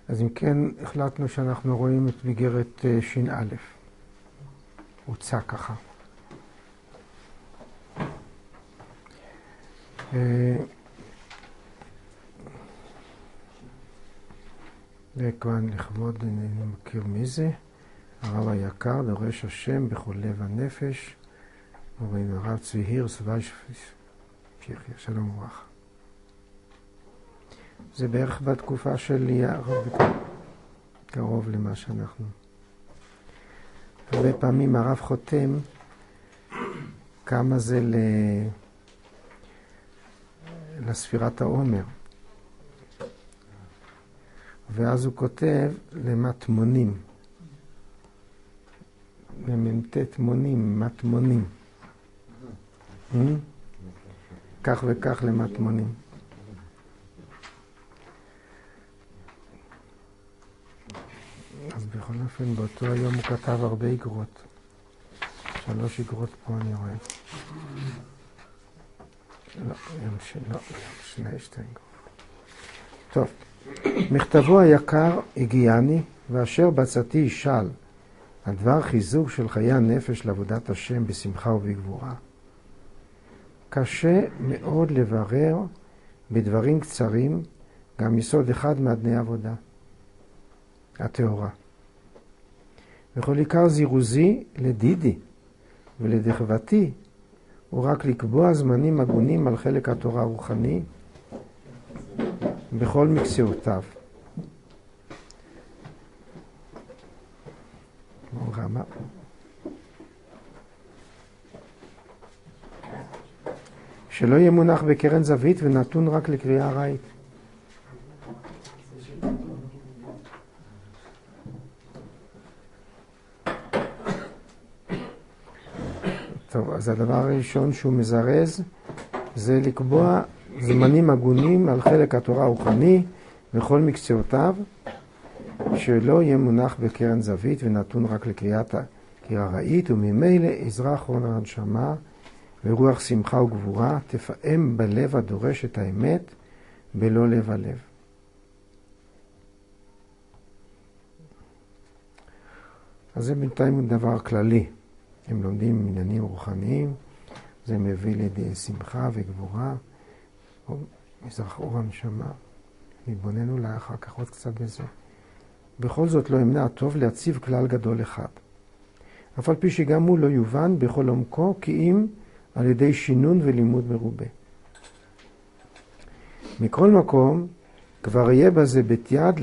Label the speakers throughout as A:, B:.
A: אז אם כן, החלטנו שאנחנו רואים את איגרת ש"א. הוצא ככה. וכאן לכבוד, אני מכיר מי זה, הרב היקר, דורש השם בכל לב הנפש, אומרים הרב צבי הירס וישפיך, שלום וברכה. זה בערך בתקופה של הרב, קרוב למה שאנחנו. הרבה פעמים הרב חותם כמה זה לספירת העומר. ואז הוא כותב למטמונים. למ"ט מונים, מטמונים. כך וכך למטמונים. אז בכל אופן, באותו היום הוא כתב הרבה איגרות. 3 איגרות פה אני רואה. לא, שני איגרות. טוב, מכתבו היקר הגיעני, ואשר בצאתי ישאל על דבר חיזוק של חיי הנפש לעבודת השם בשמחה ובגבורה. קשה מאוד לברר בדברים קצרים גם יסוד אחד מאדני עבודה, התאורה. וכל עיקר זירוזי לדידי ולדחבתי הוא רק לקבוע זמנים הגונים על חלק התורה הרוחני בכל מקצועותיו. רמה. שלא יהיה מונח בקרן זווית ונתון רק לקריאה ארעית. טוב, אז הדבר הראשון שהוא מזרז זה לקבוע זמנים הגונים על חלק התורה הרוחני בכל מקצועותיו, שלא יהיה מונח בקרן זווית ונתון רק לקריאת ארעית, וממילא אזרח הון הנשמה ורוח שמחה וגבורה תפעם בלב הדורש את האמת בלא לב הלב. אז זה בינתיים דבר כללי. הם לומדים עניינים רוחניים, זה מביא לידי שמחה וגבורה, או מזרח אור הנשמה. נתבונן אולי אחר כך עוד קצת בזה. בכל זאת לא ימנע טוב להציב כלל גדול אחד. אף על פי שגם הוא לא יובן בכל עומקו, כי אם על ידי שינון ולימוד מרובה. מכל מקום, כבר יהיה בזה בית יד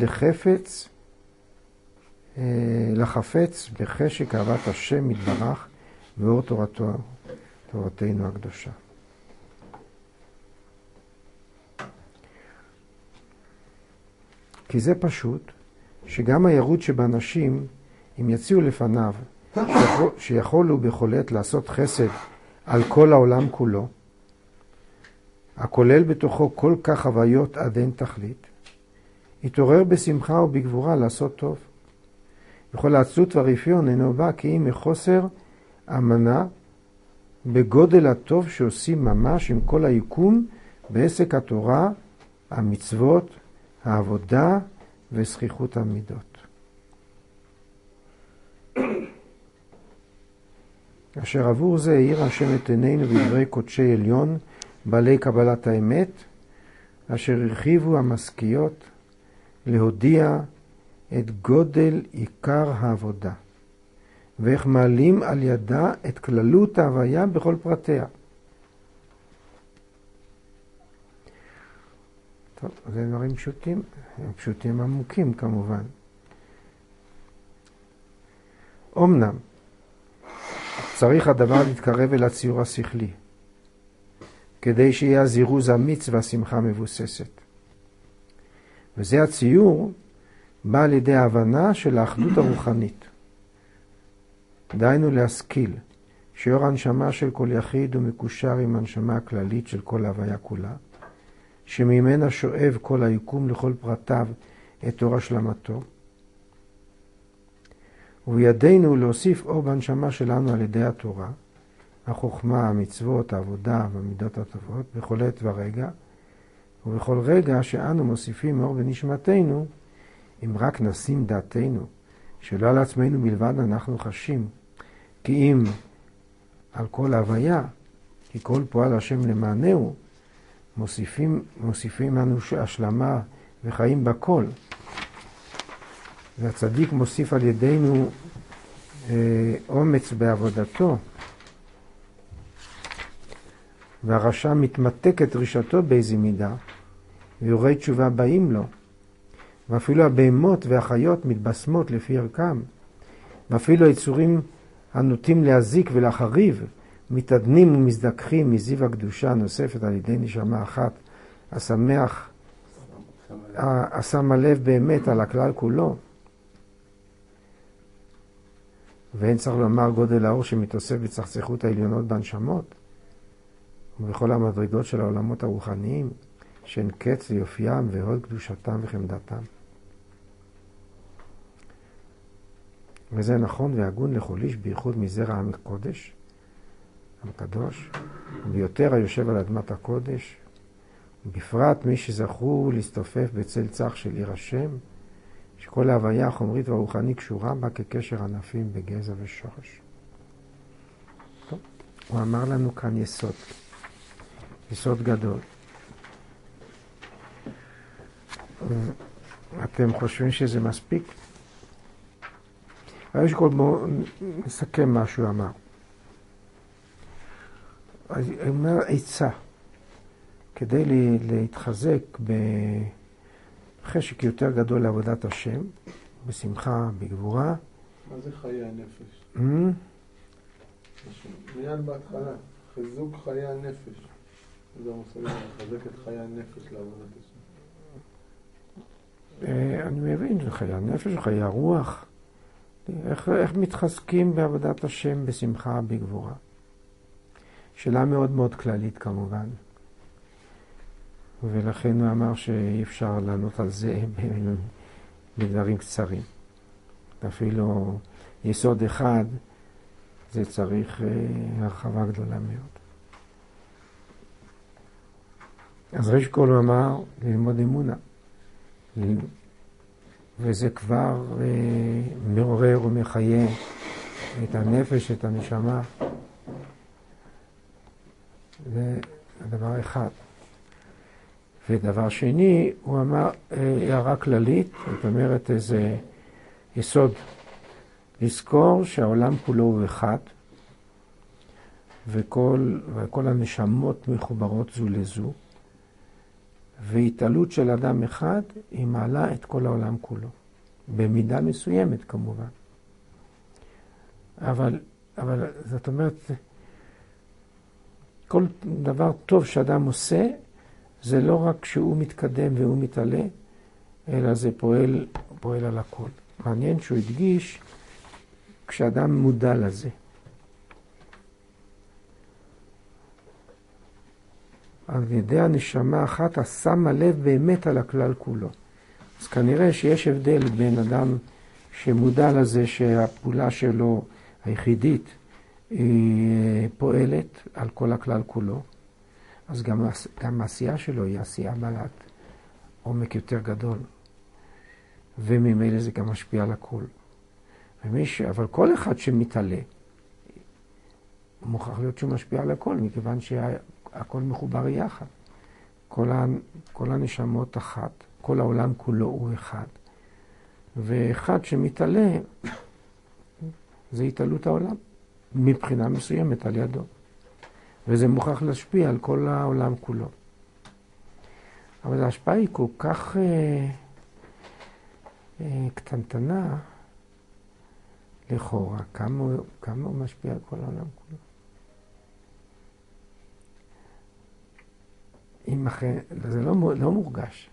A: לחפץ בחשק אהבת השם מתברך ואור תורתנו הקדושה. כי זה פשוט שגם הירוד שבאנשים, אם יציעו לפניו שיכולו בכל עת לעשות חסד על כל העולם כולו, הכולל בתוכו כל כך חוויות עד אין תכלית, יתעורר בשמחה ובגבורה לעשות טוב. וכל העצות והרפיון אינו בא כי אם מחוסר אמנה בגודל הטוב שעושים ממש עם כל היקום בעסק התורה, המצוות, העבודה וזכיחות המידות. אשר עבור זה העיר השם את עינינו בדברי קודשי עליון בעלי קבלת האמת, אשר הרחיבו המשכיות להודיע את גודל עיקר העבודה, ואיך מעלים על ידה את כללות ההוויה בכל פרטיה. טוב, זה דברים פשוטים, פשוטים עמוקים כמובן. אמנם, צריך הדבר להתקרב אל הציור השכלי, כדי שיהיה הזירוז אמיץ והשמחה מבוססת. וזה הציור בא על ידי ההבנה של האחדות הרוחנית. דהיינו להשכיל שאור הנשמה של כל יחיד הוא מקושר עם הנשמה הכללית של כל ההוויה כולה, שממנה שואב כל היקום לכל פרטיו את אור השלמתו, ובידינו להוסיף אור בנשמה שלנו על ידי התורה, החוכמה, המצוות, העבודה והמידות הטובות, בכל עת ורגע, ובכל רגע שאנו מוסיפים אור בנשמתנו, אם רק נשים דעתנו, שלא על עצמנו מלבד אנחנו חשים, כי אם על כל ההוויה, כי כל פועל השם למענהו, מוסיפים לנו השלמה וחיים בכל. והצדיק מוסיף על ידינו אומץ בעבודתו, והרשע מתמתק את דרישתו באיזו מידה, ויורי תשובה באים לו, ואפילו הבהמות והחיות מתבשמות לפי ערכם, ואפילו היצורים הנוטים להזיק ולהחריב, מתעדנים ומזדככים מזיו הקדושה הנוספת על ידי נשמה אחת, השמח, השם הלב באמת על הכלל כולו. ואין צריך לומר גודל האור שמתאסף בצחצחות העליונות בנשמות, ובכל המדרגות של העולמות הרוחניים, שאין קץ ליופיים והוד קדושתם וחמדתם. וזה נכון והגון לכל איש, בייחוד מזרע עם הקודש, הקדוש, וביותר היושב על אדמת הקודש, ובפרט מי שזכו להסתופף בצל צח של עיר השם, שכל ההוויה החומרית והרוחנית קשורה בה כקשר ענפים בגזע ושורש. טוב, הוא אמר לנו כאן יסוד, יסוד גדול. אתם חושבים שזה מספיק? יש כל בואו נסכם מה שהוא אמר. הוא אומר עצה, כדי להתחזק בחשק יותר גדול לעבודת השם, בשמחה, בגבורה.
B: מה זה חיי הנפש? מיד בהתחלה, חיזוק חיי הנפש. זה המושג, לחזק את חיי הנפש לעבודת השם.
A: אני מבין, זה חיי הנפש, חיי הרוח. איך מתחזקים בעבודת השם בשמחה, בגבורה. שאלה מאוד מאוד כללית כמובן. ולכן הוא אמר שאי אפשר לענות על זה בדברים קצרים. אפילו יסוד אחד, זה צריך הרחבה גדולה מאוד. אז ראש כל הוא אמר ללמוד אמונה. וזה כבר מעורר ומחיה את הנפש, את הנשמה. זה הדבר אחד. ודבר שני, הוא אמר הערה כללית, זאת אומרת איזה יסוד, לזכור שהעולם כולו הוא אחד, וכל הנשמות מחוברות זו לזו, והתעלות של אדם אחד היא מעלה את כל העולם כולו, במידה מסוימת כמובן. אבל זאת אומרת, כל דבר טוב שאדם עושה, זה לא רק שהוא מתקדם והוא מתעלה, אלא זה פועל על הכל. מעניין שהוא הדגיש כשאדם מודע לזה. על ידי הנשמה אחת, השם הלב באמת על הכלל כולו. אז כנראה שיש הבדל בין אדם שמודע לזה שהפעולה שלו היחידית היא פועלת על כל הכלל כולו, אז גם העשייה שלו היא עשייה בעלת עומק יותר גדול, וממילא זה גם משפיע על הכל. אבל כל אחד שמתעלה, מוכרח להיות שהוא משפיע על הכל, מכיוון שהכל מחובר יחד. כל הנשמות אחת, כל העולם כולו הוא אחד. ואחד שמתעלה, זה התעלות העולם, מבחינה מסוימת על ידו. וזה מוכרח להשפיע על כל העולם כולו. אבל ההשפעה היא כל כך קטנטנה, לכאורה, כמה הוא משפיע על כל העולם כולו. זה לא מורגש.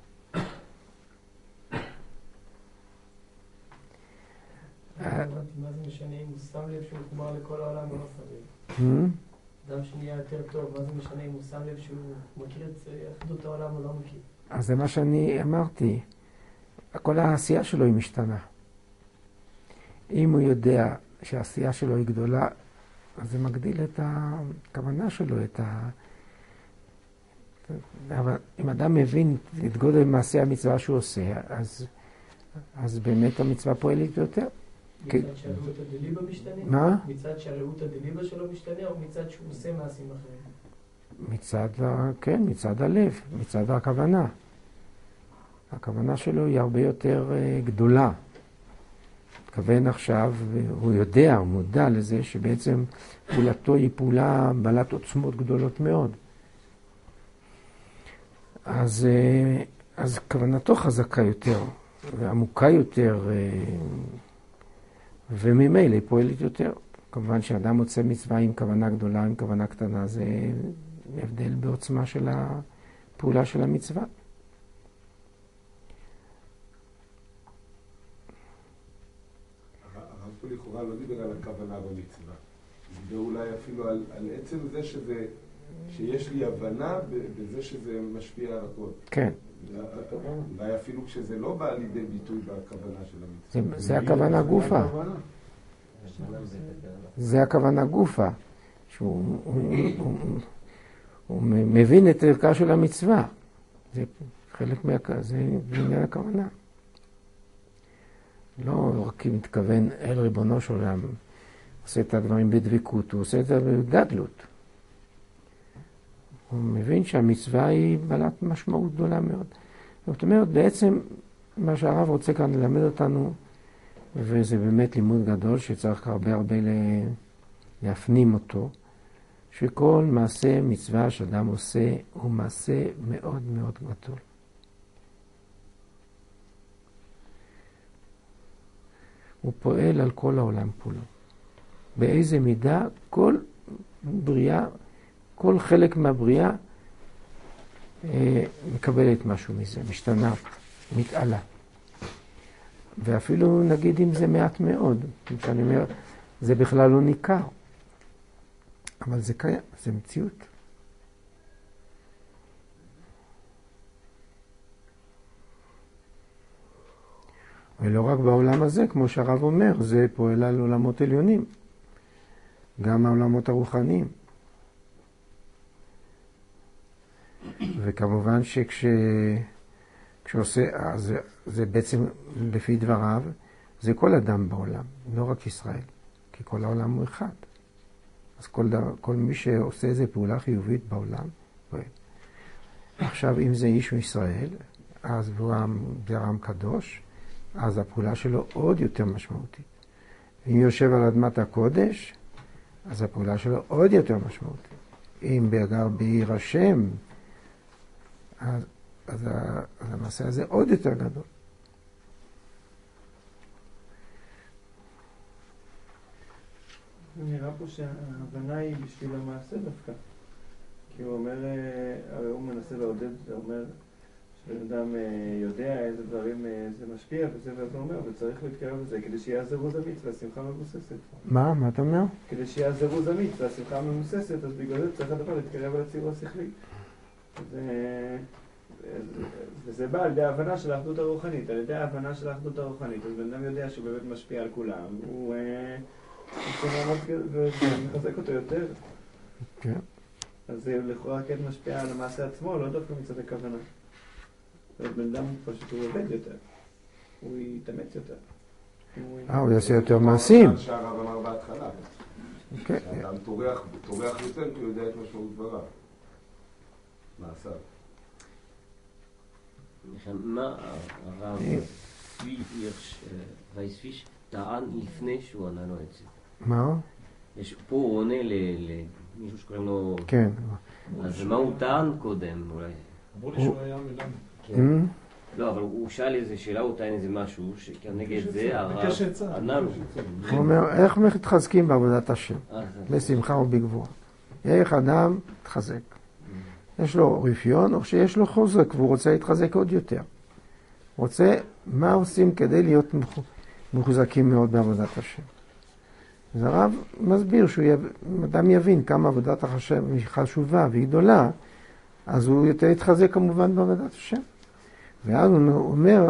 C: מה זה משנה אם הוא שם לב שהוא מחובר לכל העולם או לא שם לב? אדם שנהיה יותר טוב, מה זה משנה אם הוא שם לב שהוא מכיר את אחדות העולם או לא מכיר?
A: אז זה מה שאני אמרתי. כל העשייה שלו היא משתנה. אם הוא יודע שהעשייה שלו היא גדולה, אז זה מגדיל את הכוונה שלו, אבל אם אדם מבין את גודל מעשה המצווה שהוא עושה, אז באמת המצווה פועלת יותר.
C: מצד שהראות הדליבה משתנה?
A: מה?
C: מצד שהראות הדליבה שלו משתנה, או מצד שהוא עושה מעשים אחרים?
A: כן, מצד הלב, מצד הכוונה. הכוונה שלו היא הרבה יותר גדולה. מתכוון עכשיו, הוא יודע, הוא מודע לזה שבעצם פעולתו היא פעולה בעלת עוצמות גדולות מאוד. אז כוונתו חזקה יותר, ועמוקה יותר, וממילא היא פועלת יותר. כמובן שאדם מוצא מצווה עם כוונה גדולה, עם כוונה קטנה, זה הבדל בעוצמה של הפעולה של המצווה.
D: הרב פה לכאורה לא דיבר על הכוונה במצווה. דיבר אולי אפילו על עצם זה שיש לי הבנה בזה שזה משפיע על הכל.
A: כן.
D: אולי אפילו כשזה לא בא לידי ביטוי בכוונה של המצווה.
A: זה הכוונה גופה. זה הכוונה גופה. שהוא מבין את ערכה של המצווה. זה חלק זה עניין הכוונה. לא רק אם מתכוון אל ריבונו של עולם, עושה את הדברים בדבקות, הוא עושה את זה בגדלות. הוא מבין שהמצווה היא בעלת משמעות גדולה מאוד. זאת אומרת, בעצם מה שהרב רוצה כאן ללמד אותנו, וזה באמת לימוד גדול שצריך הרבה להפנים אותו, שכל מעשה מצווה שאדם עושה הוא מעשה מאוד מאוד גדול. הוא פועל על כל העולם כולו. באיזה מידה כל בריאה, כל חלק מהבריאה מקבלת משהו מזה, משתנה, מתעלה. ואפילו נגיד אם זה מעט מאוד, כשאני אומר, זה בכלל לא ניכר. אבל זה קיים, זה מציאות. ולא רק בעולם הזה, כמו שהרב אומר, זה פועל על עולמות עליונים. גם העולמות הרוחניים. וכמובן כשעושה, זה בעצם לפי דבריו, זה כל אדם בעולם, לא רק ישראל, כי כל העולם הוא אחד. אז כל מי שעושה איזו פעולה חיובית בעולם, פועל. עכשיו, אם זה איש מישראל, אז הוא עם קדוש, אז הפעולה שלו עוד יותר משמעותית. אם יושב על אדמת הקודש, אז הפעולה שלו עוד יותר משמעותית. אם גר בעיר השם, אז המעשה הזה עוד יותר גדול.
B: נראה פה שההבנה היא בשביל המעשה דווקא. כי הוא אומר, הוא מנסה לעודד, זה אומר שאדם יודע איזה דברים זה משפיע וזה, ואז הוא אומר, וצריך להתקרב לזה כדי שיהיה זירוז אמיץ והשמחה מבוססת.
A: מה אתה אומר?
B: כדי שיהיה זירוז אמיץ והשמחה מבוססת, אז בגלל זה צריך הדבר להתקרב על הציור השכלי. וזה בא על ידי ההבנה של האחדות הרוחנית. על ידי ההבנה של האחדות הרוחנית, אז בן אדם יודע שהוא באמת משפיע על כולם. הוא מחזק אותו יותר.
A: כן.
B: אז זה לכאורה כן משפיע על המעשה עצמו, לא דווקא מצד הכוונה. בן אדם פשוט הוא עובד יותר. הוא יתאמץ יותר.
A: הוא יעשה יותר מעשים.
D: מה שהרב אמר בהתחלה. שאדם טורח יותר כי הוא יודע את משמעות דבריו. מעשיו.
E: מה הרב וייספיש טען לפני שהוא ענה לו את זה?
A: מה?
E: פה הוא עונה למישהו שקוראים לו...
A: כן.
E: אז מה הוא טען קודם אולי?
B: אמרו לי שהוא היה מלמד.
E: לא, אבל הוא שאל איזה שאלה, הוא טען איזה משהו, שכנגד זה הרב ענה לו.
A: הוא אומר, איך מתחזקים בעבודת השם? בשמחה ובגבורה. איך אדם מתחזק? יש לו רפיון או שיש לו חוזק והוא רוצה להתחזק עוד יותר. רוצה, מה עושים כדי להיות מחוזקים מאוד בעבודת השם? אז הרב מסביר שאדם יבין כמה עבודת השם היא חשובה והיא גדולה, אז הוא יותר יתחזק כמובן בעבודת השם. ואז הוא אומר,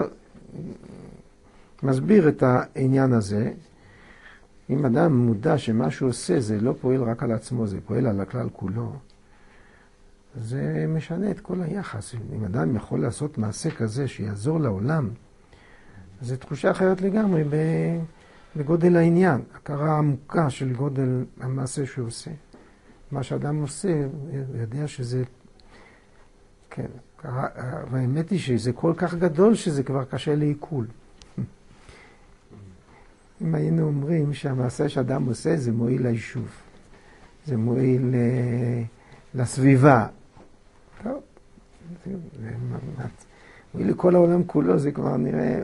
A: מסביר את העניין הזה, אם אדם מודע שמה שהוא עושה זה לא פועל רק על עצמו, זה פועל על הכלל כולו, זה משנה את כל היחס. אם אדם יכול לעשות מעשה כזה שיעזור לעולם, זו תחושה אחרת לגמרי בגודל העניין, הכרה עמוקה של גודל המעשה שהוא עושה. מה שאדם עושה, הוא יודע שזה, כן, והאמת היא שזה כל כך גדול שזה כבר קשה לעיכול. אם היינו אומרים שהמעשה שאדם עושה זה מועיל ליישוב, זה מועיל לסביבה, טוב, מועיל לכל העולם כולו, זה כבר נראה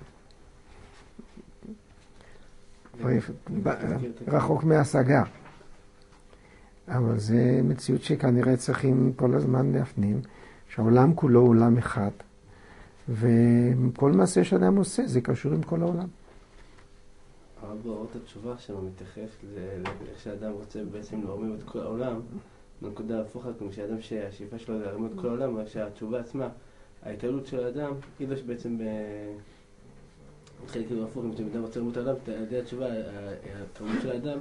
A: רחוק מהשגה. אבל זה מציאות שכנראה צריכים כל הזמן להפנים, שהעולם כולו הוא עולם אחד, וכל מעשה שאדם עושה זה קשור עם כל העולם.
F: הרב באורות התשובה שלו מתייחס לאיך שאדם רוצה בעצם להרמים את כל העולם, בנקודה הפוכה, כמו שאדם שהשאיפה שלו להרמים את כל העולם, אבל שהתשובה עצמה, ההתעלות של האדם, היא לא שבעצם חלק כאילו הפוך, אם אדם רוצה להרמים את העולם, על ידי התשובה, התרמות של האדם,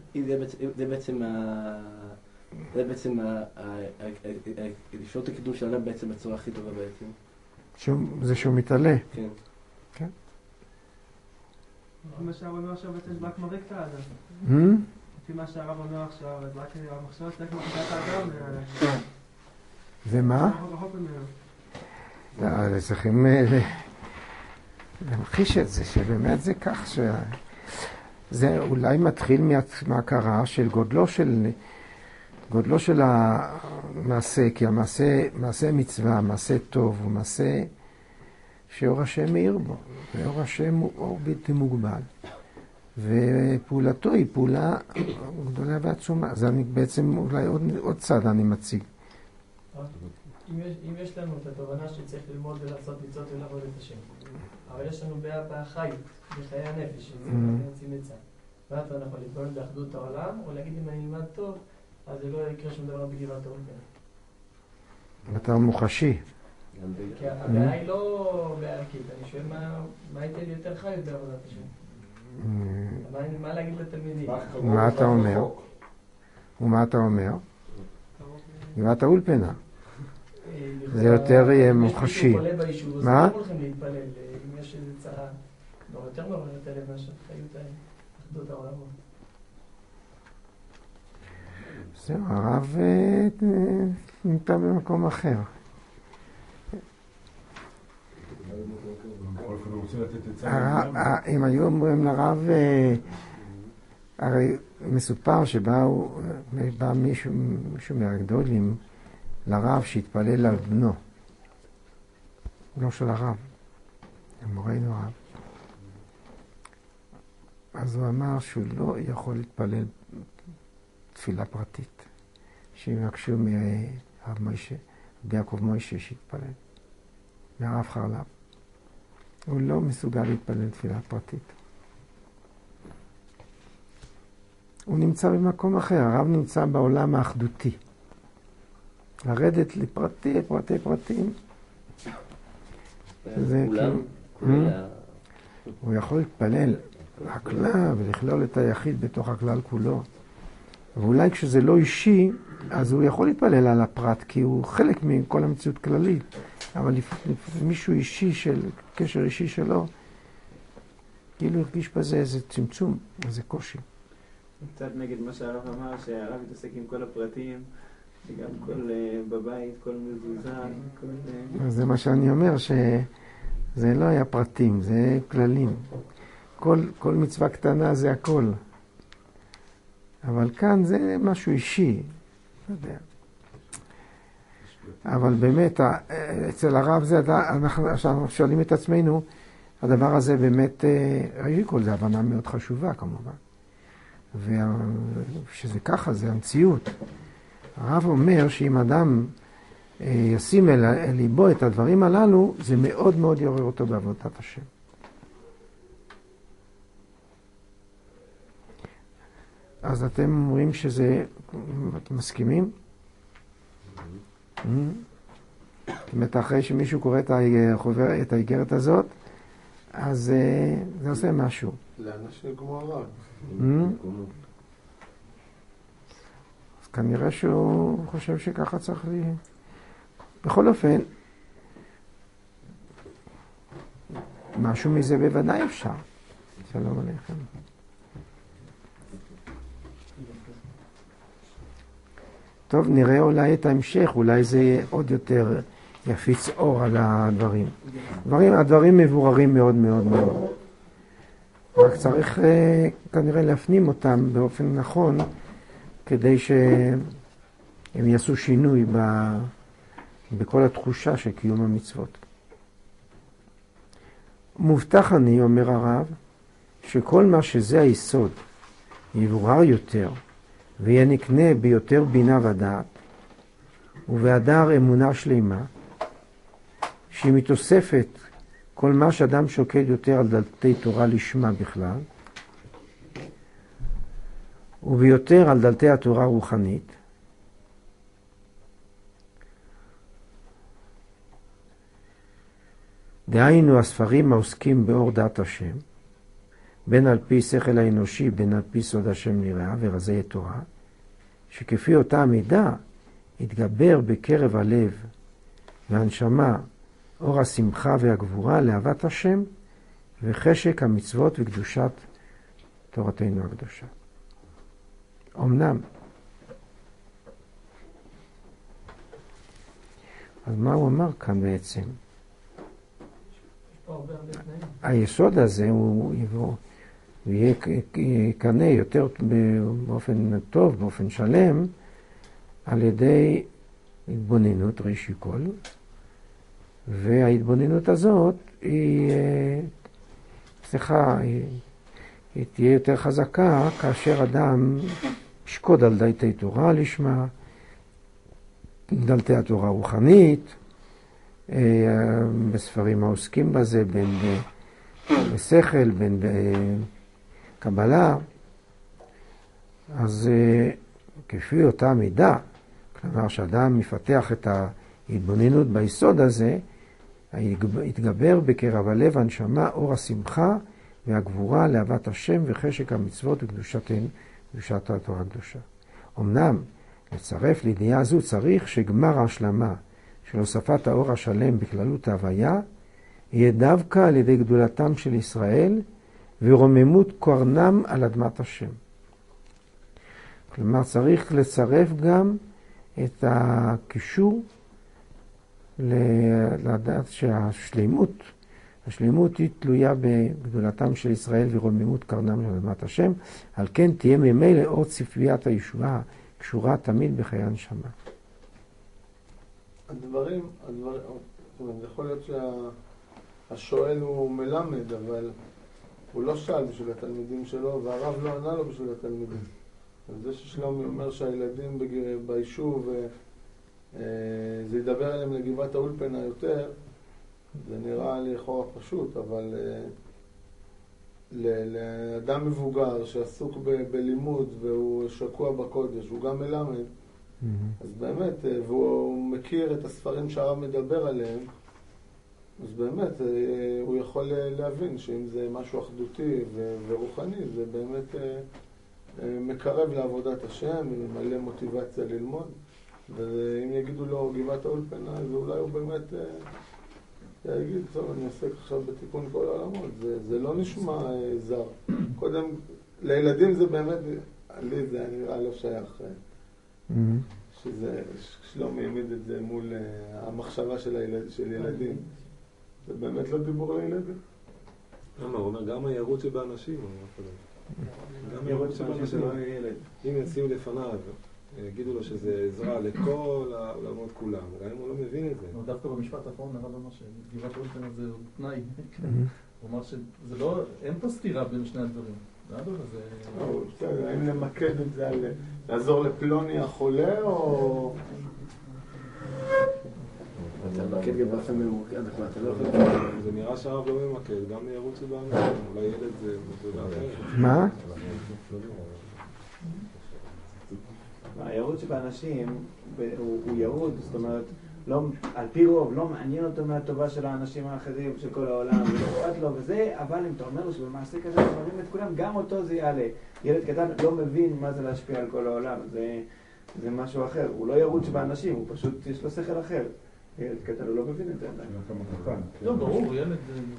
F: זה בעצם לשאול את הקידום של האדם בעצם בצורה הכי טובה בעצם.
A: זה שהוא מתעלה.
F: כן.
A: כן.
C: לפי מה שהרב אומר עכשיו בעצם זה רק מרק את האדם. לפי מה שהרב אומר עכשיו, זה רק המחשבה שלה כמו חזק האדם.
A: ומה? צריכים להמחיש את זה, שבאמת זה כך זה אולי מתחיל מההכרה של גודלו של המעשה, כי מעשה מצווה, מעשה טוב, הוא מעשה שאור השם מאיר בו, ואור השם הוא אור בלתי מוגבל, ופעולתו היא פעולה גדולה ועצומה. אז אני בעצם אולי עוד צד אני מציג.
C: אם יש לנו את התובנה שצריך ללמוד ולעשות מצוות ולעבוד את השם, אבל יש לנו בחיות, בחיי הנפש, שזה נמצאים מצד. ואז אנחנו להתבונן באחדות העולם, או להגיד אם אני נלמד טוב, אז זה לא יקרה שום דבר בגבעת האולפנה.
A: אתה מוחשי.
C: כי הבעיה היא לא בערכית, אני שואל מה ייתן לי יותר חיות בעבודת השם? מה להגיד לתלמידים?
A: מה אתה אומר? ומה אתה אומר? גבעת האולפנה. זה יותר מוחשי.
C: אם יש מישהו חולה ביישוב, אז לא הולכים להתפלל, אם יש איזה צרה. לא יותר מעורר את הלב מאשר חיות אחדות העולמות.
A: זהו, הרב נמצא במקום אחר. אם היו אומרים לרב, הרי מסופר שבא מישהו מהגדולים לרב שהתפלל על בנו, בנו של הרב, מורנו הרב. אז הוא אמר שהוא לא יכול להתפלל תפילה פרטית, שיבקשו מהרב מוישה, ביעקב מוישה שהתפלל, מהרב חרל"פ. הוא לא מסוגל להתפלל תפילה פרטית. הוא נמצא במקום אחר, הרב נמצא בעולם האחדותי. לרדת לפרטים. הוא יכול להתפלל הכלל ולכלול את היחיד בתוך הכלל כולו. ואולי כשזה לא אישי, אז הוא יכול להתפלל על הפרט, כי הוא חלק מכל המציאות כללית. אבל מישהו אישי, קשר אישי שלו, כאילו הרגיש בזה איזה צמצום, איזה קושי.
B: קצת נגד מה שהרב אמר, שהרב מתעסק עם כל הפרטים, וגם כל בבית, כל מזוזה, כל...
A: זה מה שאני אומר, שזה לא היה פרטים, זה כללים. כל מצווה קטנה זה הכל. אבל כאן זה משהו אישי, לא יודע. אבל באמת, אצל הרב זה, אנחנו עכשיו שואלים את עצמנו, הדבר הזה באמת, ראי כל זה הבנה מאוד חשובה כמובן. ושזה ככה, זה המציאות. הרב אומר שאם אדם ישים אל ליבו את הדברים הללו, זה מאוד מאוד יעורר אותו בעבודת השם. אז אתם אומרים שזה, אתם מסכימים? זאת אומרת, אחרי שמישהו קורא את האיגרת הזאת, אז זה עושה משהו.
D: לאנשים כמו הרב.
A: אז כנראה שהוא חושב שככה צריך לי... בכל אופן, משהו מזה בוודאי אפשר. שלום עליכם. טוב, נראה אולי את ההמשך, אולי זה עוד יותר יפיץ אור על הדברים. הדברים מבוררים מאוד מאוד מאוד. רק צריך כנראה להפנים אותם באופן נכון, כדי שהם יעשו שינוי בכל התחושה של קיום המצוות. מובטח אני, אומר הרב, שכל מה שזה היסוד יבורר יותר, ויהיה נקנה ביותר בינה ודעת, ובהדר אמונה שלמה, שהיא מתוספת כל מה שאדם שוקד יותר על דלתי תורה לשמה בכלל, וביותר על דלתי התורה הרוחנית, דהיינו הספרים העוסקים באור דעת השם, בין על פי שכל האנושי, בין על פי סוד השם נראה ורזי תורה, שכפי אותה המידה יתגבר בקרב הלב והנשמה אור השמחה והגבורה לאהבת השם וחשק המצוות וקדושת תורתנו הקדושה. אמנם, אז מה הוא אמר כאן בעצם? היסוד הזה הוא יהיה קנה יותר באופן טוב, באופן שלם, על ידי התבוננות ראשי כל, וההתבוננות הזאת היא תהיה יותר חזקה כאשר אדם ישקוד על דלתי תורה לשמה, דלתי התורה רוחנית, בספרים העוסקים בזה, בין בשכל, בין בקבלה. אז כפי אותה מידה, כלומר שאדם מפתח את ההתבוננות ביסוד הזה, יתגבר בקרב הלב הנשמה אור השמחה והגבורה לאהבת השם וחשק המצוות וקדושת התורה הקדושה. אמנם לצרף לידיעה זו צריך שגמר ההשלמה של הוספת האור השלם בכללות ההוויה יהיה דווקא על ידי גדולתם של ישראל ורוממות קורנם על אדמת השם. כלומר צריך לצרף גם את הקישור לדעת שהשלימות היא תלויה בגדולתם של ישראל ורוממות קרנם של אדמת השם, על כן תהיה ממילא אור צפיית הישועה קשורה תמיד בחיי הנשמה.
G: הדברים, יכול להיות שהשואל הוא מלמד, אבל הוא לא שאל בשביל התלמידים שלו, והרב לא ענה לו בשביל התלמידים. אז זה ששלומי אומר שהילדים ביישוב, זה ידבר עליהם לגבעת האולפנה יותר, זה נראה לי לכאורה פשוט, אבל לאדם מבוגר שעסוק בלימוד והוא שקוע בקודש, הוא גם מלמד, אז באמת, והוא מכיר את הספרים שהרב מדבר עליהם, אז באמת הוא יכול להבין שאם זה משהו אחדותי ורוחני, זה באמת מקרב לעבודת השם, מלא מוטיבציה ללמוד. ואם יגידו לו גבעת האולפנה, אז אולי הוא באמת יגיד, טוב, אני עוסק עכשיו בתיקון כל העולמות. זה לא נשמע זר. קודם, לילדים זה באמת, לי זה נראה לא שייך. שלום העמיד את זה מול המחשבה של ילדים. זה באמת לא דיבור לילדים.
D: למה? הוא אומר, גם הירות שבאנשים,
B: גם ירות שבאנשים לא יהיה ילד.
D: אם ישים לפניו, יגידו לו שזה עזרה לכל העולמות כולם, גם אם הוא לא מבין את זה.
H: דווקא במשפט האחרון הרב אמר שגבעת האולפנה זה תנאי. הוא אמר שזה לא, אין פה סתירה בין שני הדברים.
G: האם למקד את זה על לעזור לפלוני החולה או...
F: אתה ממקד גם באופן ממוקד, אתה לא יכול...
D: זה נראה שהרב לא ממקד, גם ירוץ שבאנשים, אולי ילד זה מטבע אחרת.
A: מה?
B: הירות שבאנשים הוא ירוד, זאת אומרת, על פי רוב לא מעניין אותו מהטובה של האנשים האחרים, של כל העולם, ולא אכפת לו וזה, אבל אם אתה אומר לו שבמעשה כזה שמרים את כולם, גם אותו זה יעלה. ילד קטן לא מבין מה זה להשפיע על כל העולם, זה משהו אחר. הוא לא ירוד שבאנשים, הוא פשוט יש לו שכל אחר. ילד קטן הוא לא מבין את זה עדיין.
H: לא, ברור, ילד...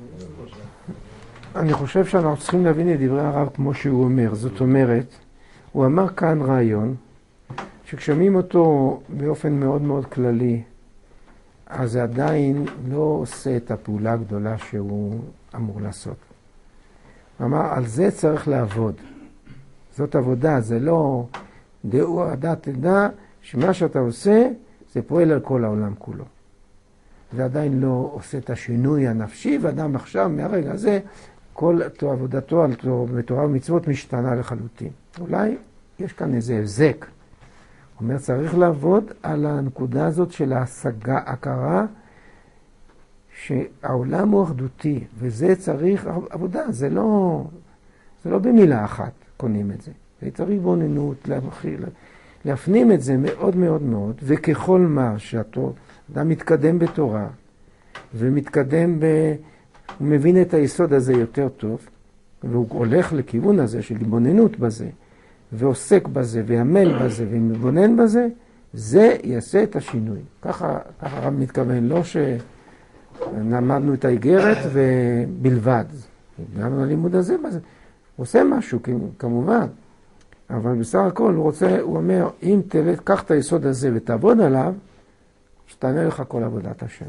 A: אני חושב שאנחנו צריכים להבין את דברי הרב כמו שהוא אומר. זאת אומרת, הוא אמר כאן רעיון, שכששומעים אותו באופן מאוד מאוד כללי, אז זה עדיין לא עושה את הפעולה הגדולה שהוא אמור לעשות. הוא אמר, על זה צריך לעבוד. זאת עבודה, זה לא... תדע שמה שאתה עושה, זה פועל על כל העולם כולו. זה עדיין לא עושה את השינוי הנפשי, ואדם עכשיו, מהרגע הזה, כל עבודתו על תורה ומצוות משתנה לחלוטין. אולי יש כאן איזה הבזק. הוא אומר, צריך לעבוד על הנקודה הזאת של ההשגה, הכרה, שהעולם הוא אחדותי, וזה צריך עבודה, זה לא במילה אחת קונים את זה. זה צריך בוננות, להפנים את זה מאוד מאוד מאוד, וככל מה שאדם מתקדם בתורה, ומתקדם הוא מבין את היסוד הזה יותר טוב, והוא הולך לכיוון הזה של התבוננות בזה, ועוסק בזה, ועמל בזה, ומתבונן בזה, זה יעשה את השינוי. ככה הרב מתכוון, לא שנמדנו את האיגרת ובלבד. גם הלימוד הזה, הוא עושה משהו, כמובן. אבל בסך הכל הוא אומר, אם קח את היסוד הזה ותעבוד עליו, שתענה לך כל עבודת השם.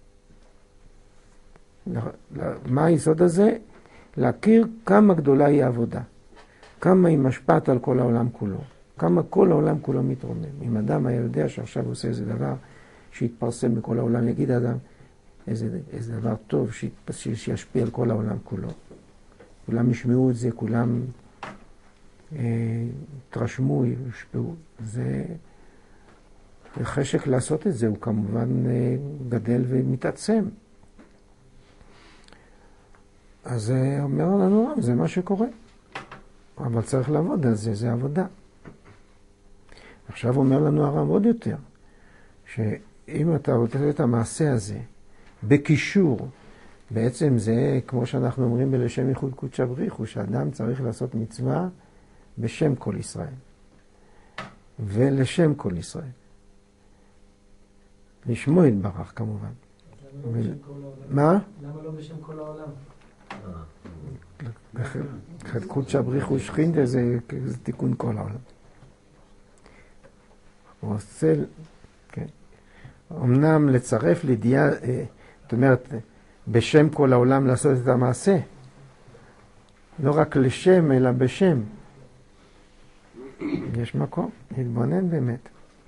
A: מה היסוד הזה? להכיר כמה גדולה היא העבודה. כמה היא משפעת על כל העולם כולו. כמה כל העולם כולו מתרומם. אם אדם היה יודע שעכשיו הוא עושה איזה דבר שיתפרסם בכל העולם, יגיד אדם איזה דבר טוב שישפיע על כל העולם כולו. כולם ישמעו את זה, כולם תרשמו, ישפעו. זה חשק לעשות את זה, הוא כמובן גדל ומתעצם. אז זה אומר לנו, זה מה שקורה. אבל צריך לעבוד על זה, זה עבודה. עכשיו אומר לנו הרב עוד יותר, שאם אתה רוצה את המעשה הזה, בקישור, בעצם זה, כמו שאנחנו אומרים בלשם ייחוד קודשא בריחו, שאדם צריך לעשות מצווה בשם כל ישראל. ולשם כל ישראל. לשמו יתברך כמובן. מה?
C: למה לא בשם כל העולם?
A: קודשא בריחו שכינתה זה תיקון כל העולם. הוא עושה, כן. אמנם לצרף לידיעה, זאת אומרת, בשם כל העולם לעשות את המעשה. לא רק לשם, אלא בשם. יש מקום, להתבונן באמת.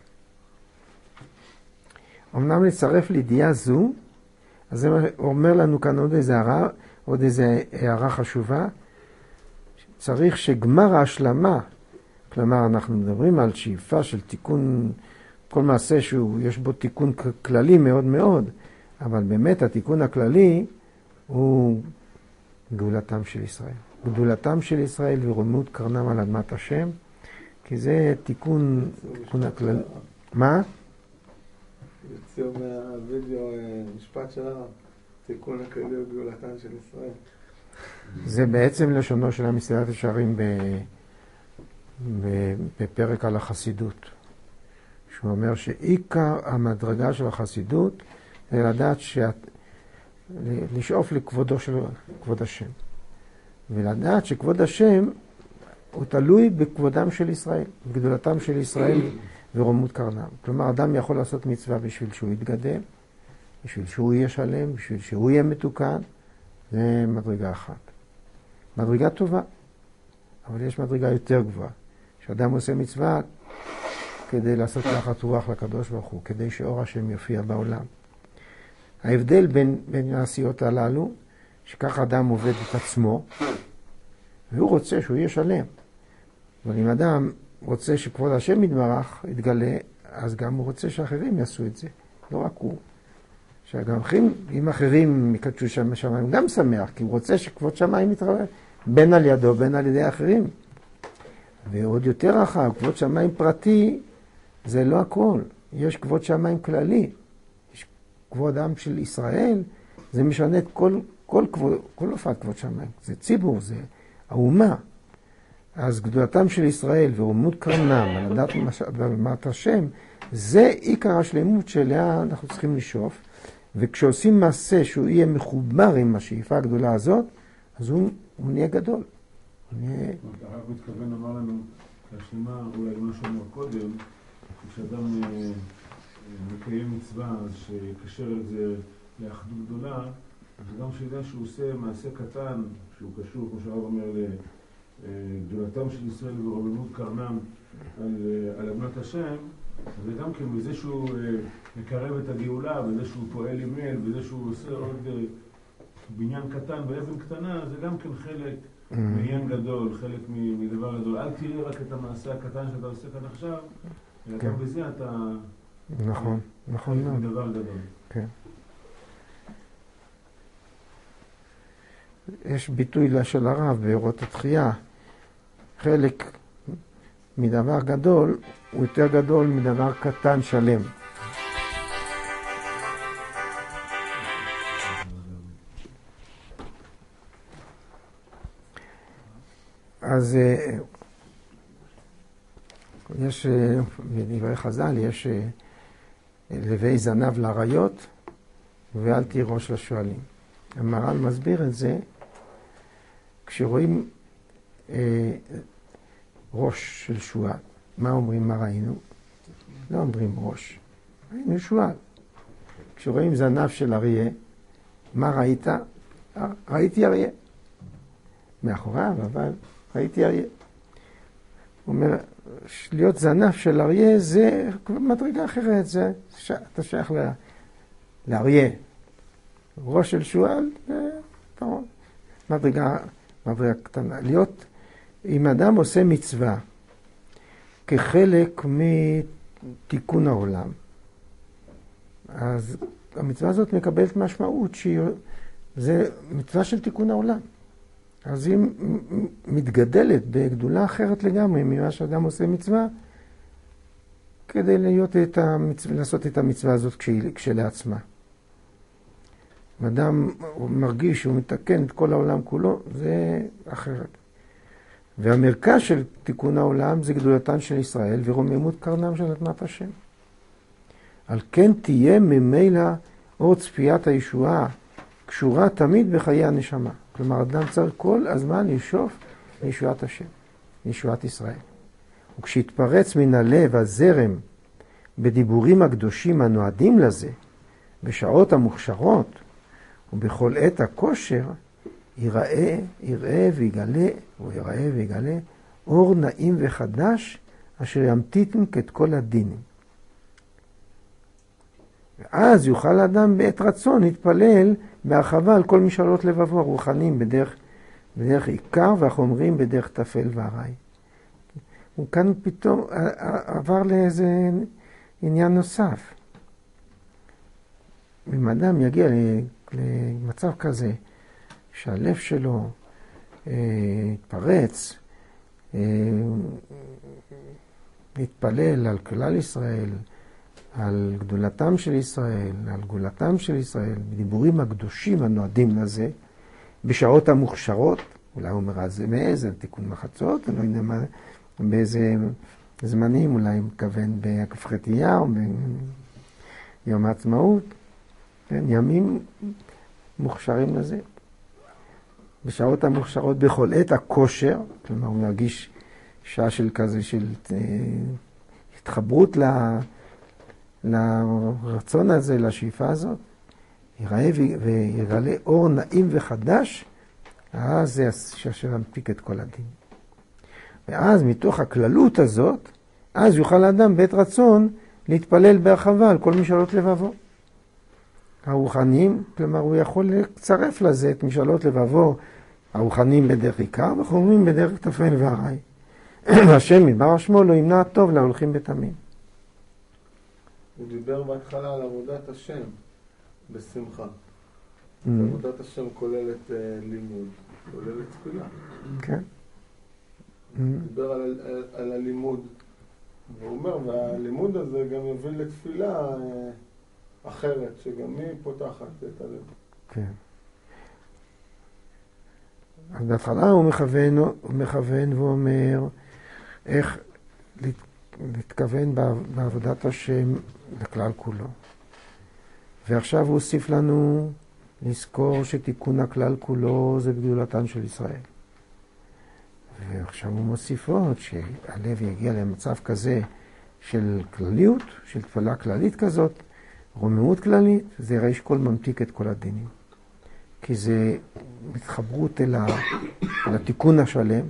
A: אמנם לצרף לידיעה זו, אז זה אומר לנו כאן עוד איזה הערה חשובה. צריך שגמר ההשלמה, כלומר אנחנו מדברים על שאיפה של תיקון, כל מעשה שיש בו תיקון כללי מאוד מאוד, אבל באמת התיקון הכללי הוא גאולתם של ישראל. גדולתם של ישראל ורוממות קרנם על אדמת השם, כי זה תיקון הכללי. מה?
G: יוציאו מהווידאו משפט של הרב, תיקון הכללי הוא גאולתם של ישראל.
A: זה בעצם לשונו של מסילת ישרים בפרק על החסידות. שהוא אומר שעיקר המדרגה של החסידות זה לדעת לשאוף לכבודו של כבוד השם. ולדעת שכבוד השם הוא תלוי בכבודם של ישראל, בגדולתם של ישראל ורוממות קרנם. כלומר, אדם יכול לעשות מצווה בשביל שהוא יתגדל, בשביל שהוא יהיה שלם, בשביל שהוא יהיה מתוקן. זה מדרגה אחת. מדרגה טובה, אבל יש מדרגה יותר גבוהה. שאדם עושה מצווה כדי לעשות רוח לקדוש ברוך הוא, כדי שאור השם יופיע בעולם. ההבדל בין העשיות הללו, שכך אדם עובד את עצמו, והוא רוצה שהוא יהיה שלם. אבל אם אדם רוצה שכבוד השם יתברך, יתגלה, אז גם הוא רוצה שאחרים יעשו את זה. לא רק הוא. שגם אם אחרים יקדשו שם שמיים, גם שמח, כי הוא רוצה שכבוד שמיים יתרבה, בין על ידו, בין על ידי אחרים. ועוד יותר רחב, כבוד שמיים פרטי, זה לא הכל. יש כבוד שמיים כללי. יש כבוד עם של ישראל, זה משנה את כל הופעת כבוד שמיים. זה ציבור, זה האומה. אז גדולתם של ישראל ורוממות קרנם, על דעת אדמת השם, זה עיקר השלמות שאליה אנחנו צריכים לשאוף, וכשעושים מעשה שהוא יהיה מחובר עם השאיפה הגדולה הזאת, אז הוא נהיה גדול.
D: הרב מתכוון לומר לנו, כשלמה, אולי מה שאומר קודם, כשאדם מקיים מצווה, אז שיקשר את זה לאחדות גדולה, וגם שידע שהוא עושה מעשה קטן, שהוא קשור, כמו שהרב אומר, לגדולתם של ישראל ורוממות קרנם על אדמת השם, אז גם כן בזה שהוא מקרב את הגאולה, בזה שהוא פועל עם אל, בזה שהוא עושה עוד בניין קטן באבן קטנה, זה גם כן חלק מעניין גדול, חלק מדבר גדול. אל תראה רק את המעשה הקטן שאתה עושה כאן עכשיו, אלא גם בזה אתה...
A: נכון, נכון.
D: חלק מדבר גדול.
A: כן. יש ביטוי של הרב באורות התחייה. חלק מדבר גדול הוא יותר גדול מדבר קטן שלם. אז יש, בדברי חז"ל, יש לוי זנב לאריות ואל תירוש לשואלים. המהר"ל מסביר את זה, כשרואים ראש של שועל, מה אומרים, מה ראינו? לא אומרים ראש, ראינו שועל. כשרואים זנב של אריה, מה ראית? ראיתי אריה. מאחוריו, אבל ראיתי אריה. הוא אומר, להיות זנב של אריה זה מדרגה אחרת, זה אתה שייך לאריה. ראש של שועל, מדרגה קטנה. להיות, אם אדם עושה מצווה כחלק מתיקון העולם, אז המצווה הזאת מקבלת משמעות שזה מצווה של תיקון העולם. אז היא מתגדלת בגדולה אחרת לגמרי ממה שאדם עושה מצווה, כדי לעשות את המצווה הזאת כשלעצמה. אדם מרגיש שהוא מתקן את כל העולם כולו, זה אחרת. והמרכז של תיקון העולם זה גדולתן של ישראל ורוממות קרנם של אדמת השם. על כן תהיה ממילא אור צפיית הישועה קשורה תמיד בחיי הנשמה. כלומר, אדם צריך כל הזמן לשאוף לישועת השם, לישועת ישראל. וכשיתפרץ מן הלב הזרם בדיבורים הקדושים הנועדים לזה, בשעות המוכשרות ובכל עת הכושר, יראה ויגלה אור נעים וחדש אשר ימתיתן כאת כל הדינים. ואז יוכל האדם בעת רצון להתפלל בהרחבה על כל משאלות לבבו הרוחניים בדרך עיקר והחומרים בדרך תפל וארעי. הוא כאן פתאום עבר לאיזה עניין נוסף. אם אדם יגיע למצב כזה שהלב שלו יתפרץ, להתפלל על כלל ישראל, על גדולתם של ישראל, על גאולתם של ישראל, בדיבורים הקדושים הנועדים לזה, בשעות המוכשרות, אולי הוא אומר אז מאיזה תיקון מחצות, אני לא יודע מה, באיזה זמנים, אולי הוא מכוון בכ"ח-אייר או ביום העצמאות, כן, ימים מוכשרים לזה. בשעות המוכשרות בכל עת הכושר, כלומר הוא מרגיש שעה של כזה של התחברות לרצון הזה, לשאיפה הזאת, יראה ויגלה אור נעים וחדש, אז זה אשר ימתיק את כל הדין. ואז מתוך הכללות הזאת, אז יוכל האדם בעת רצון להתפלל בהרחבה על כל משאלות לבבו. הרוחניים, כלומר הוא יכול לצרף לזה את משאלות לבבו, הרוחניים בדרך עיקר וחומרים בדרך תפל וארעי. השם מדבר שמו לא ימנע טוב להולכים בתמים.
G: הוא דיבר בהתחלה על עבודת השם בשמחה. עבודת השם כוללת לימוד, כוללת תפילה.
A: כן.
G: דיבר על הלימוד. והוא אומר, והלימוד הזה גם יוביל לתפילה אחרת, שגם היא פותחת את הלב.
A: כן. אז בהתחלה הוא מכוון ואומר איך להתכוון בעבודת השם לכלל כולו. ועכשיו הוא הוסיף לנו לזכור שתיקון הכלל כולו זה בגדולתן של ישראל. ועכשיו הוא מוסיף עוד שהלב יגיע למצב כזה של כלליות, של תפלה כללית כזאת, רוממות כללית, זה ריש כל ממתיק את כל הדינים. כי זה מתחברות אל התיקון השלם,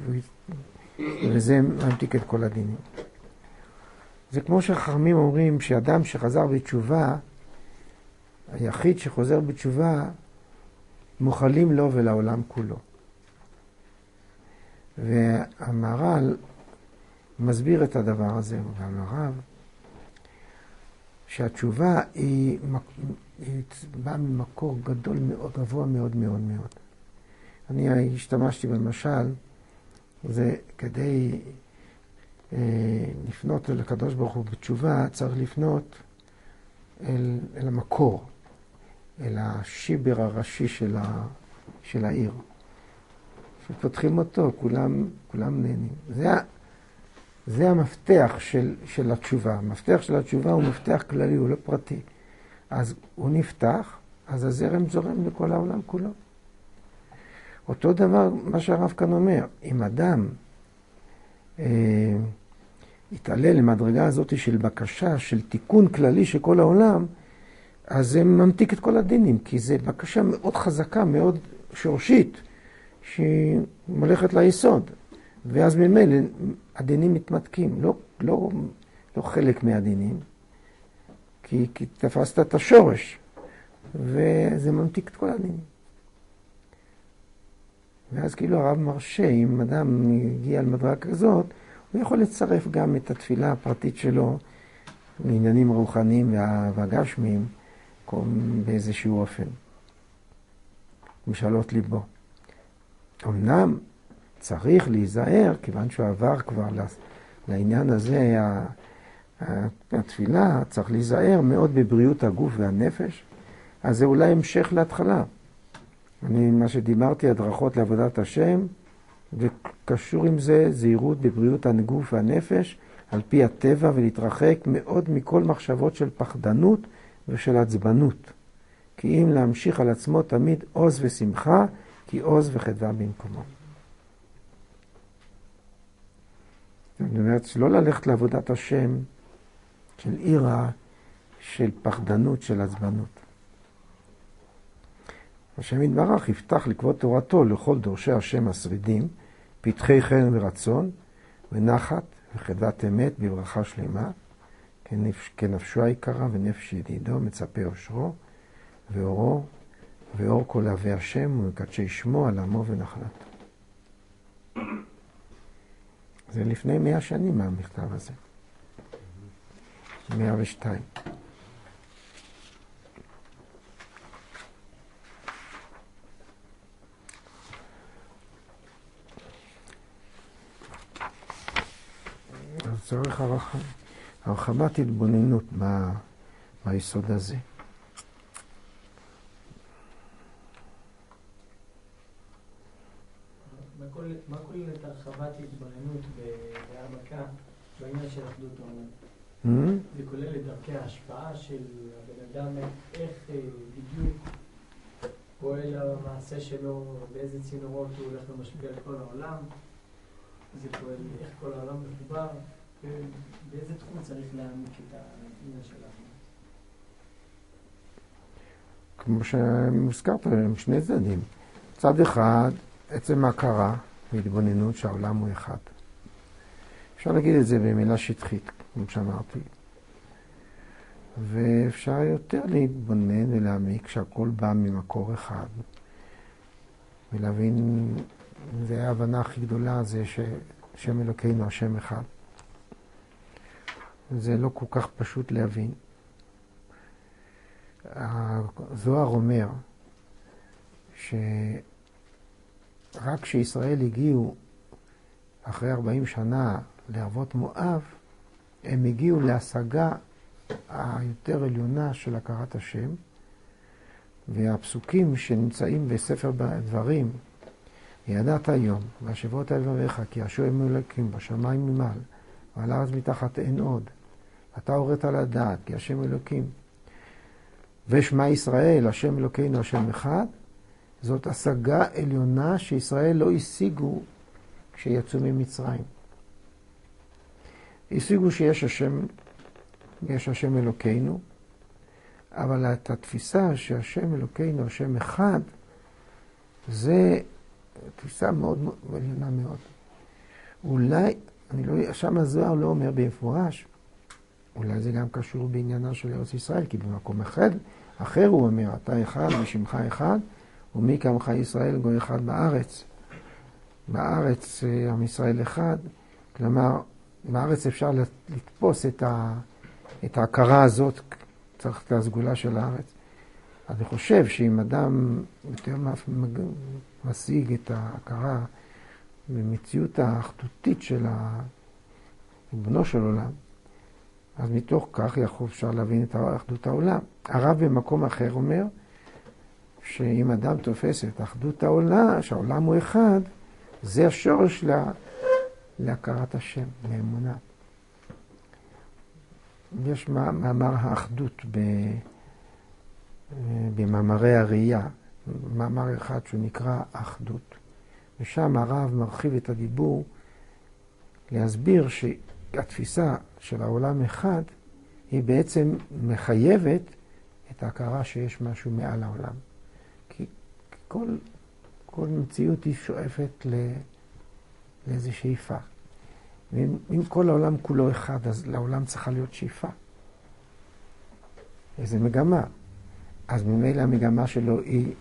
A: וזה ממתיק את כל הדינים. זה כמו שחכמים אומרים שאדם שחזר בתשובה, היחיד שחוזר בתשובה, מוחלים לו ולעולם כולו. והמהר"ל מסביר את הדבר הזה, והמהר"ל, שהתשובה היא באה ממקור גדול מאוד, גבוה מאוד מאוד מאוד. אני השתמשתי במשל, זה כדי לפנות אל הקדוש ברוך הוא בתשובה, צריך לפנות אל המקור, אל השיבר הראשי של העיר. כשפותחים אותו, כולם נהנים. זה המפתח של התשובה. המפתח של התשובה הוא מפתח כללי, הוא לא פרטי. אז הוא נפתח, אז הזרם זורם לכל העולם כולו. אותו דבר מה שהרב כאן אומר, אם אדם יתעלה למדרגה הזאת של בקשה, של תיקון כללי של כל העולם, אז זה ממתיק את כל הדינים, כי זה בקשה מאוד חזקה, מאוד שורשית, שהיא מולכת ליסוד. ואז ממילא הדינים מתמתקים, לא חלק מהדינים, כי תפסת את השורש, וזה ממתיק את כל הדינים. ואז כאילו הרב מרשה, אם אדם הגיע למדרגה כזאת, הוא יכול לצרף גם את התפילה הפרטית שלו לעניינים רוחניים והגשמיים באיזשהו אופן. משאלות ליבו. אמנם צריך להיזהר, כיוון שהוא עבר כבר לעניין הזה, התפילה, צריך להיזהר מאוד בבריאות הגוף והנפש, אז זה אולי המשך להתחלה. מה שדיברתי, הדרכות לעבודת השם, וקשור עם זה זהירות בבריאות הגוף והנפש, על פי הטבע, ולהתרחק מאוד מכל מחשבות של פחדנות ושל עצבנות. כי אם להמשיך על עצמו תמיד עוז ושמחה, כי עוז וחדווה במקומו. זאת אומרת, לא ללכת לעבודת השם של עירה, של פחדנות, של עצבנות. השם יתברך יפתח לקבוע תורתו לכל דורשי השם השרידים, פתחי חן ורצון, ונחת וחדוות אמת בברכה שלמה, כנפשו היקרה ונפש ידידו, מצפה אושרו, ואורו, ואור כל אוהבי השם ומקדשי שמו על עמו ונחלתו. זה לפני 100 שנים מהמכתב הזה. 102. אז צריך הרחבת התבוננות ביסוד הזה.
C: מה כוללת הרחבת התבוננות בהעמקה בעניין של אחדות העולם? זה כולל את דרכי ההשפעה של הבן אדם, איך בדיוק פועל המעשה שלו, באיזה צינורות הוא הולך ומשפיע על כל העולם, זה פועל איך כל העולם מחובר, ובאיזה תחום צריך להעמיק את העניין של האחדות.
A: כמו שמוזכר פה, הם שני צדדים. צד אחד, עצם ההכרה והתבוננות שהעולם הוא אחד. אפשר להגיד את זה במילה שטחית, כמו שאמרתי. ואפשר יותר להתבונן ולהעמיק שהכל בא ממקור אחד. ולהבין, זה ההבנה הכי גדולה, זה ששם אלוקינו השם אחד. זה לא כל כך פשוט להבין. הזוהר אומר רק כשישראל הגיעו אחרי 40 שנה לערבות מואב, הם הגיעו להשגה היותר עליונה של הכרת השם, והפסוקים שנמצאים בספר דברים, ידעת היום, והשבות על דבריך, כי השם אלוקים בשמיים ממעל, ועל הארץ מתחת אין עוד. אתה הורית לדעת, כי השם אלוקים. ושמע ישראל, השם אלוקינו, השם אחד, זאת השגה עליונה שישראל לא השיגו כשיצאו ממצרים. השיגו שיש השם אלוקינו, אבל את התפיסה שהשם אלוקינו, השם אחד, זה תפיסה מאוד עליונה מאוד. אולי, שם הזוהר לא אומר במפורש, אולי זה גם קשור בעניינה של ארץ ישראל, כי במקום אחר הוא אומר, אתה אחד ושמך אחד, ומי כעמך ישראל גוי אחד בארץ. בארץ עם ישראל אחד, כלומר, בארץ אפשר לתפוס את ההכרה הזאת, צריך את הסגולה של הארץ. אז אני חושב שאם אדם יותר משיג את ההכרה במציאות האחדותית של ריבונו של עולם, אז מתוך כך אפשר להבין את אחדות העולם. הרב במקום אחר אומר שאם אדם תופס את אחדות העולם, שהעולם הוא אחד, זה השורש להכרת השם, לאמונה. יש מאמר האחדות במאמרי הראייה, מאמר אחד שהוא נקרא אחדות. ושם הרב מרחיב את הדיבור להסביר שהתפיסה של העולם אחד היא בעצם מחייבת את ההכרה שיש משהו מעל העולם. כי כל מציאות היא שואפת לאיזו שאיפה. ואם כל העולם כולו אחד, אז לעולם צריכה להיות שאיפה. איזו מגמה. אז ממילא המגמה שלו היא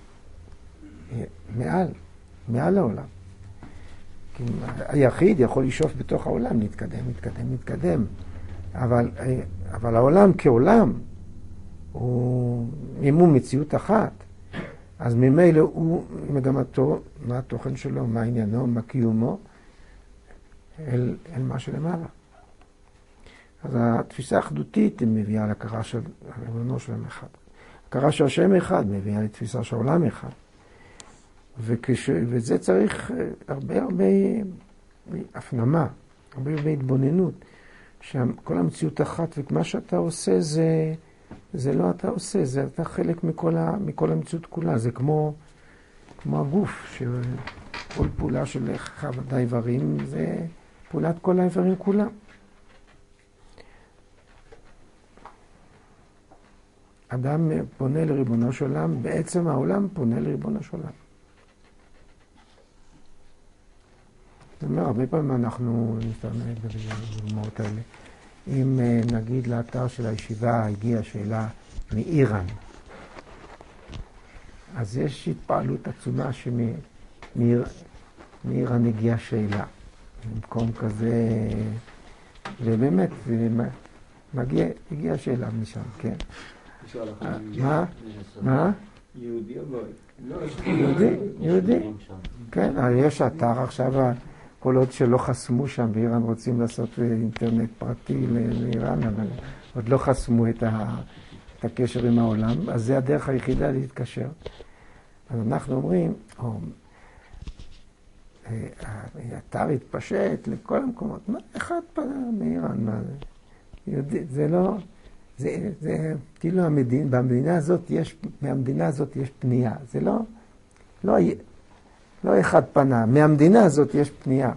A: מעל העולם. כי היחיד יכול לשאוף בתוך העולם, להתקדם. אבל העולם כעולם, אם הוא מציאות אחת, אז ממילא הוא מגמתו, מה התוכן שלו, מה עניינו, מה קיומו, אל מה שלמעלה. אז התפיסה האחדותית היא מביאה להכרה של ריבונו של עולם אחד. הכרה של השם אחד מביאה לתפיסה של עולם אחד. וזה צריך הרבה הפנמה, הרבה התבוננות, שכל המציאות אחת, ומה שאתה עושה זה לא אתה עושה, זה אתה חלק מכל המציאות כולה. זה כמו הגוף, שכל פעולה של אחד האיברים זה פעולת כל האיברים כולם. אדם פונה לריבונו של עולם, בעצם העולם פונה לריבונו של עולם. זאת אומרת, הרבה פעמים אנחנו נשתמש בדוגמאות האלה. אם נגיד לאתר של הישיבה הגיעה שאלה מאיראן, אז יש התפעלות עצומה שמאיראן הגיעה שאלה. במקום כזה, ובאמת, הגיעה שאלה משם, כן. מה?
E: יהודי או
A: גוי? יהודי. כן, יש אתר עכשיו, כל עוד שלא חסמו שם, באיראן רוצים לעשות אינטרנט פרטי לאיראן, אבל עוד לא חסמו את הקשר עם העולם, אז זה הדרך היחידה להתקשר. אז אנחנו אומרים, האתר התפשט לכל המקומות, מה אחד פנה מאיראן, מה זה? זה לא... זה כאילו במדינה הזאת יש פנייה. זה לא אחד פנה. מהמדינה הזאת יש פנייה.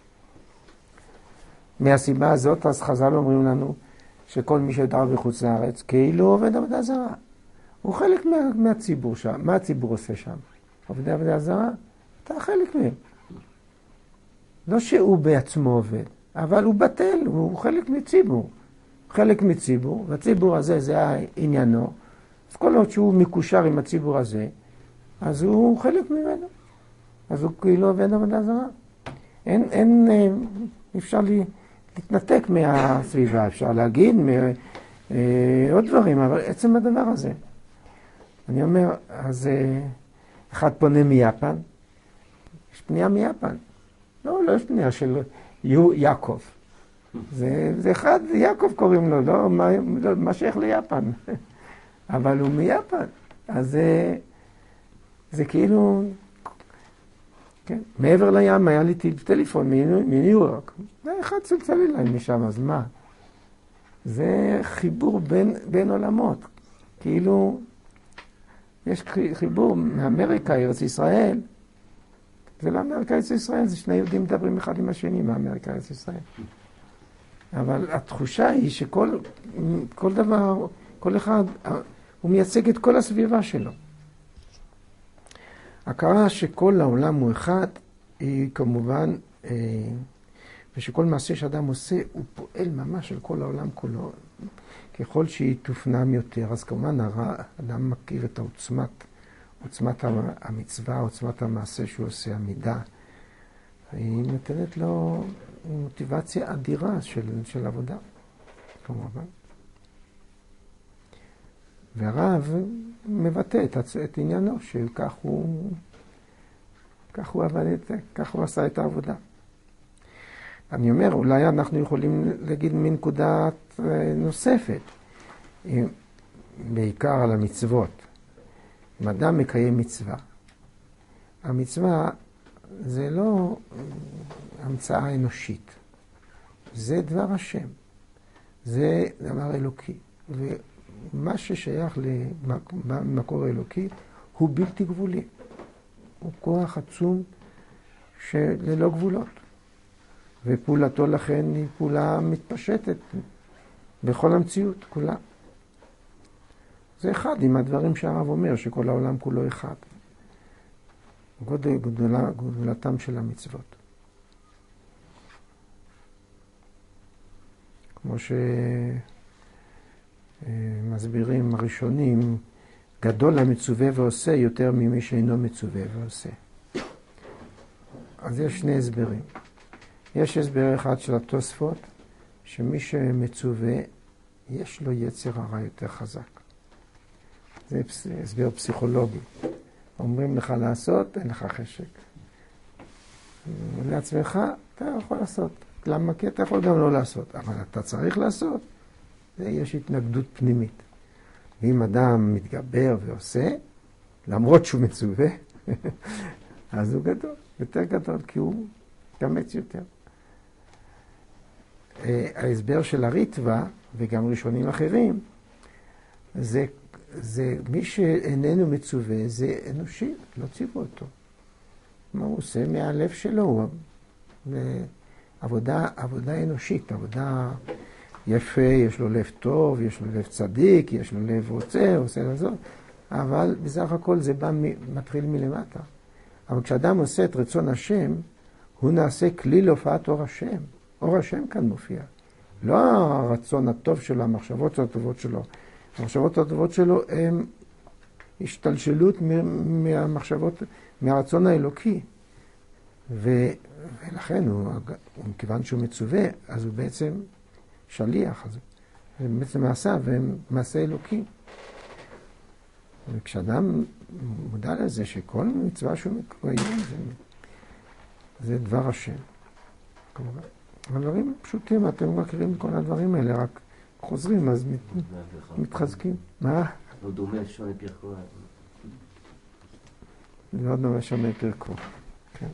A: מהסיבה הזאת, אז חז"ל אומרים לנו שכל מי שגר בחוץ לארץ, כאילו עובד עבודה זרה. הוא חלק מהציבור שם. מה הציבור עושה שם? עובד עבודה זרה? אתה חלק מהם. לא שהוא בעצמו עובד, אבל הוא בטל, הוא חלק מציבור. חלק מציבור, והציבור הזה זה העניינו, אז כל עוד שהוא מקושר עם הציבור הזה, אז הוא חלק ממנו. אז הוא כאילו עובד עבודה זרה. אפשר להתנתק מהסביבה, אפשר להגיד עוד דברים, אבל עצם הדבר הזה. אני אומר, אז אחד פונה מיפן, יש פנייה מיפן. לא יש פנייה של יעקב. זה אחד, יעקב קוראים לו, לא מה שייך ליפן. אבל הוא מיפן. אז זה כאילו, כן? מעבר לים היה לי טלפון מניו יורק. אחד צלצל אליי משם, אז מה? זה חיבור בין עולמות. כאילו, יש חיבור מאמריקה, ארץ ישראל. זה לא אמריקה, ארץ ישראל, זה שני יהודים מדברים אחד עם השני מאמריקה, ארץ ישראל. אבל התחושה היא שכל דבר, כל אחד, הוא מייצג את כל הסביבה שלו. הכרה שכל העולם הוא אחד, היא כמובן, ושכל מעשה שאדם עושה, הוא פועל ממש על כל העולם כולו. ככל שהיא תופנם יותר, אז כמובן האדם מכיר את עוצמת המצווה, עוצמת המעשה שהוא עושה, המידה. היא נותנת לו מוטיבציה אדירה של עבודה, כמובן. והרב מבטא את עניינו, שכך הוא עבד את זה, כך הוא עשה את העבודה. אני אומר, אולי אנחנו יכולים להגיד מנקודה נוספת, בעיקר על המצוות. אם אדם מקיים מצווה, המצווה זה לא המצאה אנושית, זה דבר השם, זה דבר אלוקי. ומה ששייך למקור אלוקי הוא בלתי גבולי. הוא כוח עצום שללא גבולות. ופעולתו לכן היא פעולה מתפשטת בכל המציאות כולה. זה אחד עם הדברים שהרב אומר, שכל העולם כולו אחד. גדולתם של המצוות. כמו שמסבירים הראשונים, גדול המצווה ועושה יותר ממי שאינו מצווה ועושה. אז יש שני הסברים. יש הסבר אחד של התוספות, שמי שמצווה, יש לו יצר הרע יותר חזק. זה הסבר פסיכולוגי. אומרים לך לעשות, אין לך חשק. לעצמך, אתה יכול לעשות. למה? כי אתה יכול גם לא לעשות. אבל אתה צריך לעשות. יש התנגדות פנימית. ואם אדם מתגבר ועושה, למרות שהוא מצווה, אז הוא גדול, יותר גדול, כי הוא מתאמץ יותר. ההסבר של הריטב"א, וגם ראשונים אחרים, זה מי שאיננו מצווה, זה אנושי, לא ציוו אותו. מה הוא עושה? מהלב שלו, עבודה אנושית, עבודה יפה, יש לו לב טוב, יש לו לב צדיק, יש לו לב רוצה, עושה לזאת, אבל בסך הכל זה מתחיל מלמטה. אבל כשאדם עושה את רצון השם, הוא נעשה כלי להופעת אור השם. אור השם כאן מופיע. לא הרצון הטוב שלו, המחשבות הטובות שלו. המחשבות הטובות שלו הן השתלשלות מהמחשבות, מהרצון האלוקי. ולכן, מכיוון שהוא מצווה, אז הוא בעצם שליח. אז זה בעצם מעשה, ומעשה אלוקי. וכשאדם מודע לזה שכל מצווה שהוא מקיים, זה דבר השם. כמובן. הדברים פשוטים, אתם מכירים כל הדברים האלה, רק חוזרים, אז מתחזקים. מה?
E: לא דומה שונה פרקו.
A: לא דומה שונה פרקו. כן.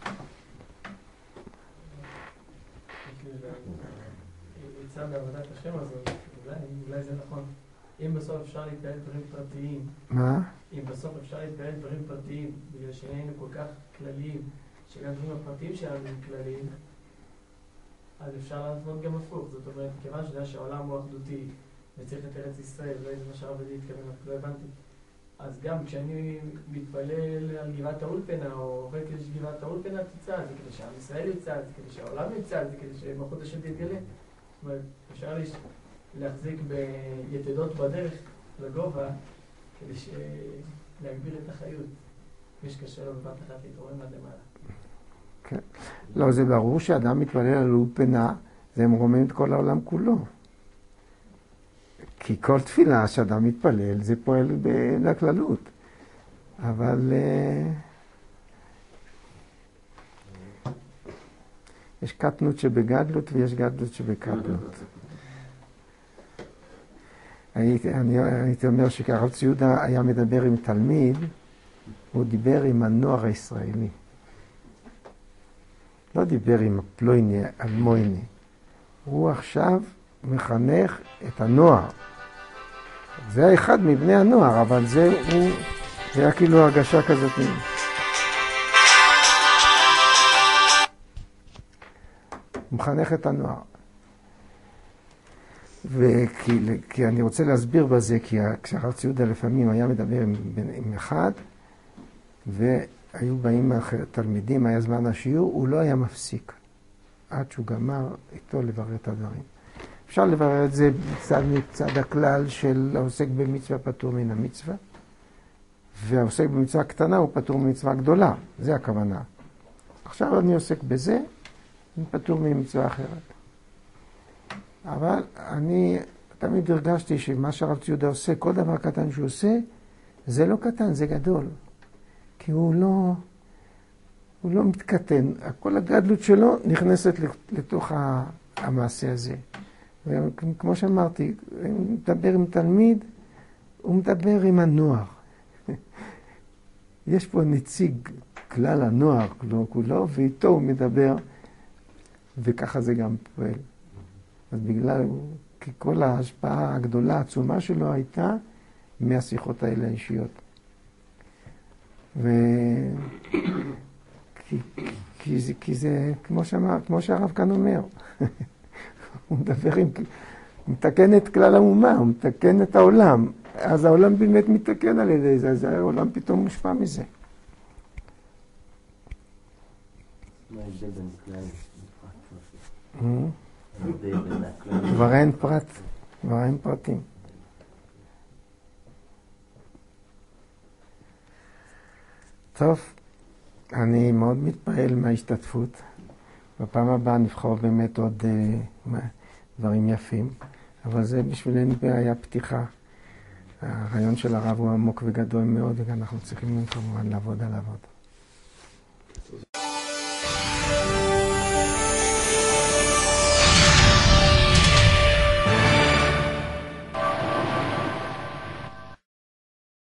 C: יצא בעבודת השם הזאת, אולי זה נכון. אם בסוף אפשר להתפעל דברים פרטיים.
A: מה?
C: אם בסוף אפשר להתפעל דברים פרטיים, בגלל שהיינו כל כך כלליים, שגם דברים הפרטיים שלנו הם כלליים, אז אפשר לעשות גם הפוך. זאת אומרת, כיוון שיודע שהעולם הוא אחדותי וצריך את ארץ ישראל, ואולי זה מה שהרב ידי התכוון, לא הבנתי. אז גם כשאני מתפלל על גבעת האולפנה, או עובד כדי שגבעת האולפנה תצא, זה כדי שהעם ישראל יצא, זה כדי שהעולם יצא, זה כדי שמלכות השם תתגלה. זאת אומרת, אפשר להחזיק ביתדות בדרך לגובה, כדי להגביר את החיות. מי שקשה לו בבת אחת להתעורר עד למעלה.
A: כן. לא, זה ברור שאדם מתפלל על אולפנה, זה מרומם את כל העולם כולו. כי כל תפילה שאדם מתפלל, זה פועל לכללות. אבל יש קטנות שבגדלות ויש גדלות שבקטנות. הייתי אומר שכרב ציודה היה מדבר עם תלמיד, הוא דיבר עם הנוער הישראלי. לא דיבר עם הפלויני, אלמויני. הוא עכשיו מחנך את הנוער. זה היה אחד מבני הנוער, אבל זה היה כאילו הרגשה כזאת. הוא מחנך את הנוער. כי אני רוצה להסביר בזה, כי כשהרב ציודה לפעמים היה מדבר עם אחד, והיו באים תלמידים, היה זמן השיעור, הוא לא היה מפסיק, עד שהוא גמר איתו לברר את הדברים. אפשר לברר את זה מצד הכלל של העוסק במצווה פטור מן המצווה, והעוסק במצווה קטנה הוא פטור ממצווה גדולה, זה הכוונה. עכשיו אני עוסק בזה, אני פטור ממצווה אחרת. אבל אני תמיד הרגשתי שמה שהרב ציודה עושה, כל דבר קטן שהוא עושה, זה לא קטן, זה גדול. כי הוא לא מתקטן. כל הגדלות שלו נכנסת לתוך המעשה הזה. וכמו שאמרתי, הוא מדבר עם תלמיד, הוא מדבר עם הנוער. יש פה נציג כלל הנוער כולו, ואיתו הוא מדבר, וככה זה גם פועל. אז כי כל ההשפעה הגדולה, העצומה שלו הייתה מהשיחות האלה האישיות. כי זה, כמו שהרב כאן אומר, הוא מדבר הוא מתקן את כלל האומה, הוא מתקן את העולם. אז העולם באמת מתקן על ידי זה, אז העולם פתאום מושפע מזה.
E: מה ההבדל בין כלל לפרט?
A: כבר אין פרט, כבר אין פרטים. טוב, אני מאוד מתפעל מההשתתפות. בפעם הבאה נבחר באמת עוד דברים יפים, אבל זה בשבילנו היה פתיחה. הרעיון של הרב הוא עמוק וגדול מאוד, ואנחנו צריכים כמובן לעבוד עליו עוד.